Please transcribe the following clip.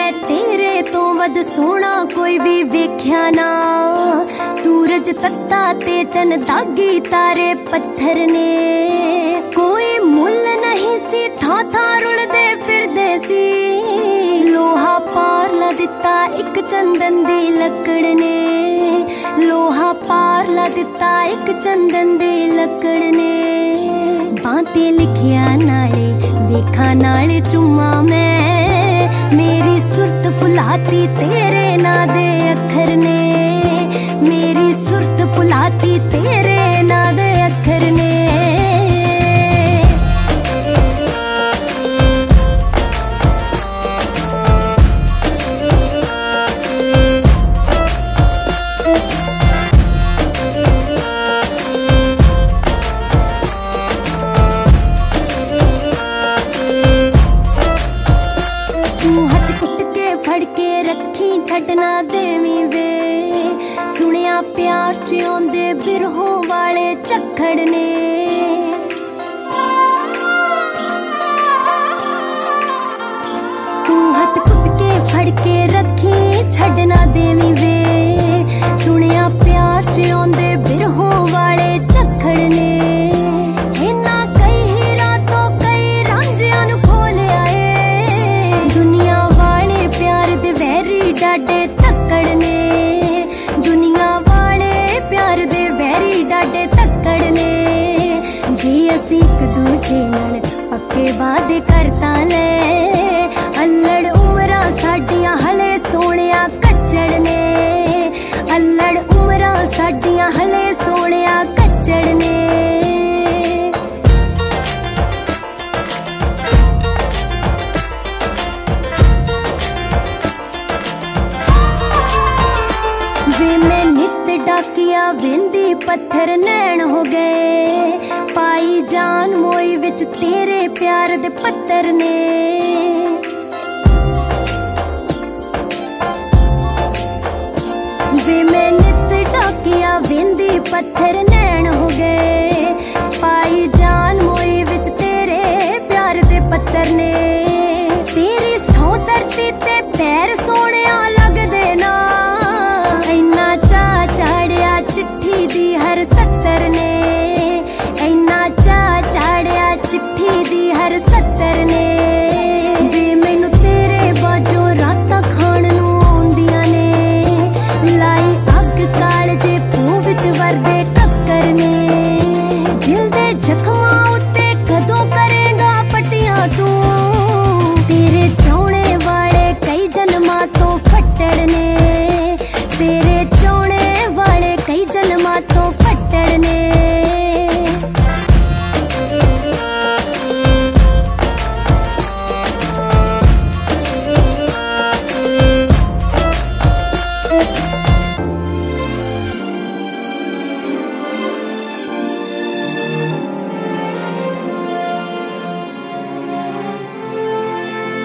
मैं तेरे तो वध सोना कोई भी वेख्या ना। सूरज तत्ता ते चन दागी तारे पत्थर ने, कोई मुल नहीं सी था रुलदे फिरदे सी। लोहा पार ला दिता एक चंदन दी लकड़ ने, लोहा पार ला दिता एक चंदन दी लकड़ ने। बातें लिखिया नाले वेखा नाले चुम्मा मैं, मेरी सुरत भुलाती तेरे ना दे अखर ने, मेरी सुरत भुलाती तेरे ना दे अखर ने। छड़ना देवी वे, सुनिया प्यार च आंदे बिरहों वाले झक्खड़ ने। तू हथ कुट के फड़ के रखी छड़ना देवी वे, सुनिया प्यार च आंदे बिरहों वाले झक्खड़ ने। इन्ना कई हीरा तो कई रांझियां नू खोल आए, दुनिया वाले प्यार दे वैरी डाडे तक्कड़ ने, दुनिया वाले प्यार दे वैरी डाडे तक्कड़ ने। जे असी एक दूजे नाल पक्के वादे करता ले, अल्लड़ उमरां साडियां हले सोहणिया कच्चड़ ने, अल्लड़ उमरां साडियां हले सोहणिया कच्चड़ ने। वे मैं नित डाकिया विंदी पत्थर नैन हो गए, पाई जान मोई विच तेरे प्यार दे पत्थर ने। वे मैं नित डाकिया विंदी पत्थर नैन हो गए, पाई जान मोई विच तेरे प्यार दे पत्थर ने। तेरी सौ धरती ते पैर सोहणिया लगदे ना, इन्ना चा चाड़िया चिट्ठी दी हर सत्तर ने, इन्ना चा चाड़िया चिट्ठी दी हर सत्तर ने।